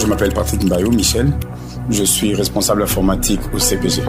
m'appelle Patrick Mbayo Michel, je suis responsable informatique au CPG.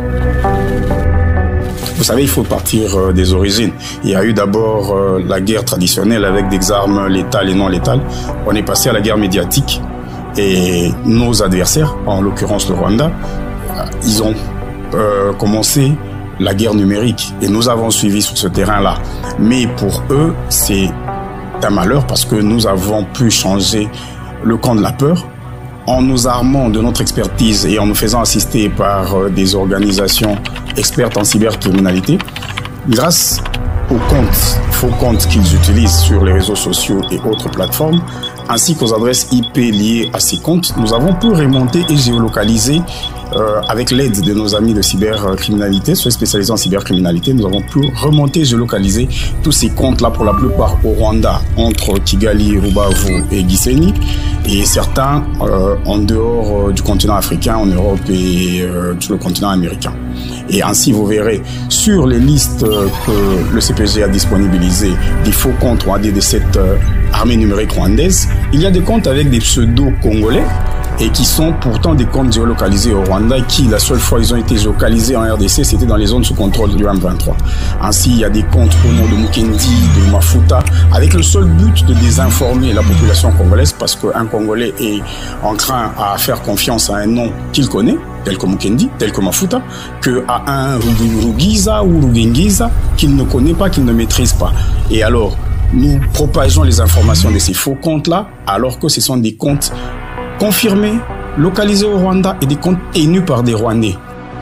Vous savez, il faut partir des origines. Il y a eu d'abord la guerre traditionnelle avec des armes létales et non létales. On est passé à la guerre médiatique et nos adversaires, en l'occurrence le Rwanda, ils ont commencé la guerre numérique et nous avons suivi sur ce terrain-là. Mais pour eux, c'est un malheur parce que nous avons pu changer le camp de la peur en nous armant de notre expertise et en nous faisant assister par des organisations expertes en cybercriminalité. Grâce aux faux comptes qu'ils utilisent sur les réseaux sociaux et autres plateformes, ainsi qu'aux adresses IP liées à ces comptes, nous avons pu remonter et géolocaliser avec l'aide de nos amis de cybercriminalité, ceux spécialisés en cybercriminalité, nous avons pu remonter et géolocaliser tous ces comptes-là pour la plupart au Rwanda, entre Kigali, Rubavu et Gisenyi, et certains en dehors du continent africain, en Europe et sur le continent américain. Et ainsi, vous verrez sur les listes que le CPG a disponibilisées des faux comptes rwandais de cette armée numérique rwandaise, il y a des comptes avec des pseudos congolais et qui sont pourtant des comptes géolocalisés au Rwanda qui, la seule fois ils ont été géolocalisés en RDC, c'était dans les zones sous contrôle du M23. Ainsi, il y a des comptes au nom de Mukendi, de Mafuta, avec le seul but de désinformer la population congolaise parce qu'un Congolais est enclin à faire confiance à un nom qu'il connaît, tel que Mukendi, tel que Mafuta, qu'à un Rugiza ou Rugengiza qu'il ne connaît pas, qu'il ne maîtrise pas. Et alors, nous propageons les informations de ces faux comptes-là, alors que ce sont des comptes confirmés, localisés au Rwanda et des comptes tenus par des Rwandais.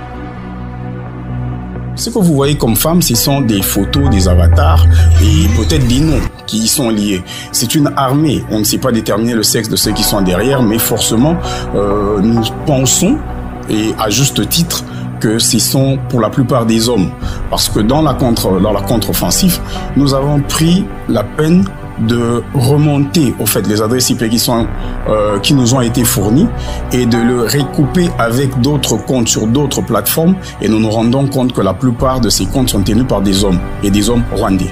Ce que vous voyez comme femmes, ce sont des photos, des avatars et peut-être des noms qui y sont liés. C'est une armée. On ne sait pas déterminer le sexe de ceux qui sont derrière, mais forcément, nous pensons, et à juste titre, que ce sont pour la plupart des hommes. Parce que dans la contre-offensive, nous avons pris la peine de remonter au fait les adresses IP qui nous ont été fournies et de le recouper avec d'autres comptes sur d'autres plateformes et nous nous rendons compte que la plupart de ces comptes sont tenus par des hommes et des hommes rwandais.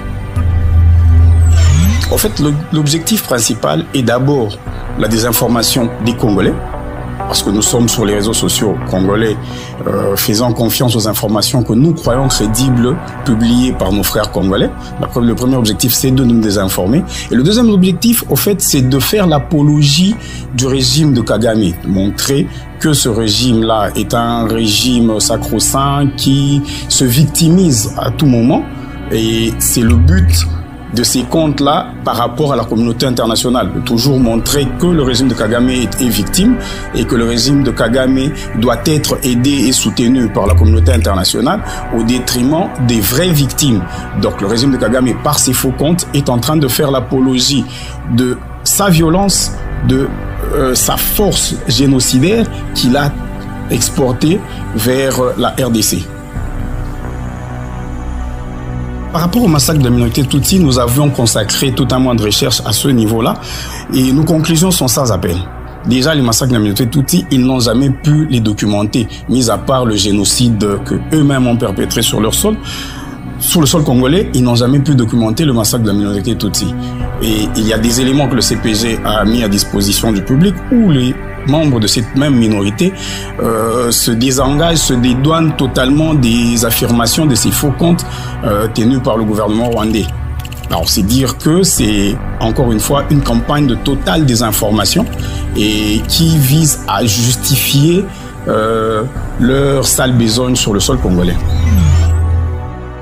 En fait, l'objectif principal est d'abord la désinformation des Congolais, parce que nous sommes sur les réseaux sociaux congolais faisant confiance aux informations que nous croyons crédibles publiées par nos frères congolais. Le premier objectif, c'est de nous désinformer. Et le deuxième objectif, au fait, c'est de faire l'apologie du régime de Kagame, montrer que ce régime-là est un régime sacro-saint qui se victimise à tout moment. Et c'est le but de ces comptes-là par rapport à la communauté internationale, de toujours montrer que le régime de Kagame est victime et que le régime de Kagame doit être aidé et soutenu par la communauté internationale au détriment des vraies victimes. Donc le régime de Kagame, par ses faux comptes, est en train de faire l'apologie de sa violence, de sa force génocidaire qu'il a exportée vers la RDC. Par rapport au massacre de la minorité Tutsi, nous avions consacré tout un mois de recherche à ce niveau-là et nos conclusions sont sans appel. Déjà, les massacres de la minorité Tutsi, ils n'ont jamais pu les documenter, mis à part le génocide qu'eux-mêmes ont perpétré sur leur sol. Sur le sol congolais, ils n'ont jamais pu documenter le massacre de la minorité Tutsi. Et il y a des éléments que le CPG a mis à disposition du public où les membres de cette même minorité se désengagent, se dédouanent totalement des affirmations de ces faux comptes tenus par le gouvernement rwandais. Alors c'est dire que c'est encore une fois une campagne de totale désinformation et qui vise à justifier leur sale besogne sur le sol congolais.